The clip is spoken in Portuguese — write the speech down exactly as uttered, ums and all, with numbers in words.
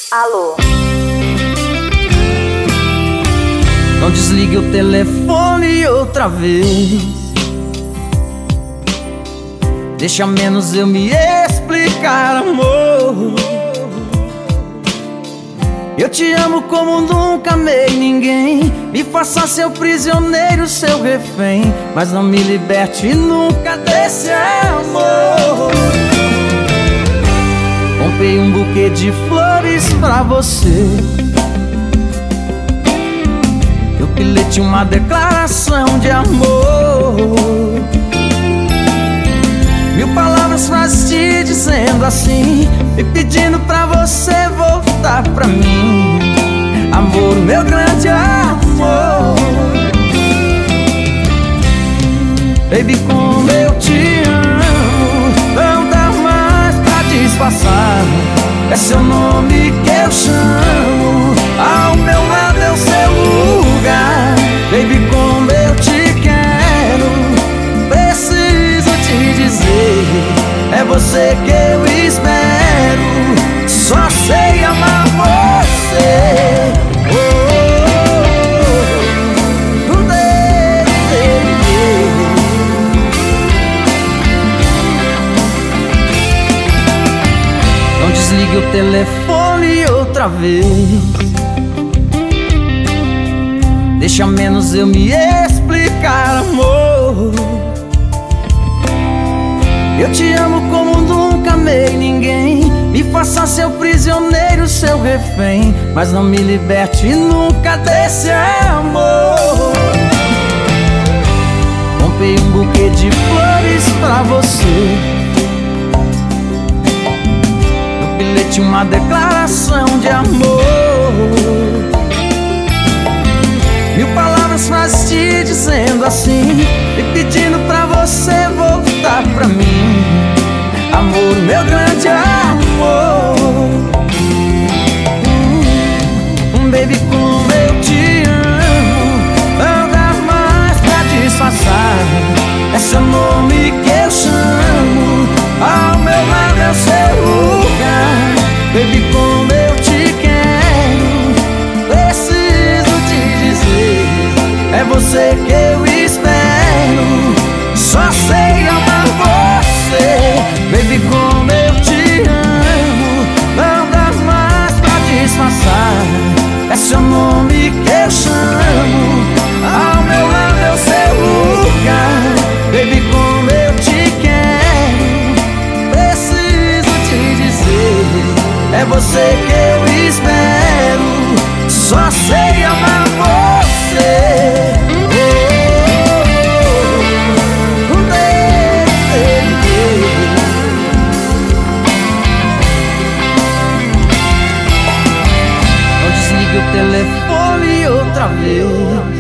Alô? Não desligue o telefone outra vez. Deixa menos eu me explicar, amor. Eu te amo como nunca amei ninguém. Me faça seu prisioneiro, seu refém, mas não me liberte nunca desse amor. Comprei um buquê de flores pra você. Eu pilhei uma declaração de amor. Mil palavras, frases te dizendo assim, me pedindo pra você voltar pra mim. Amor, meu grande amor. Baby, como eu te amo, não dá mais pra disfarçar. É seu nome que eu chamo, ao meu lado é o seu lugar. Baby, como eu te quero, preciso te dizer, é você que eu espero. Só sei amar você. Oh, oh, oh, oh. Não desligue o telefone outra vez. Deixa menos eu me explicar, amor. Eu te amo como nunca amei ninguém. Me faça seu prisioneiro, seu refém, mas não me liberte nunca desse amor. Comprei um buquê de flores pra você. No bilhete uma declaração de amor. Mil palavras, frases te dizendo assim, me pedindo pra você voltar pra mim. Amor, meu grande amor. hum, Baby, como eu te amo, não dá mais pra disfarçar. É seu nome que eu chamo, ao meu lado é o seu lugar. Baby, como eu te quero, preciso te dizer, é você que eu espero. Só sei amar você. Baby, como eu te amo, não dá mais pra disfarçar. É seu nome que eu chamo, ao meu lado é o seu lugar. Baby, como eu te quero, preciso te dizer, é você que eu espero. Só sei amar você. O telefone outra vez.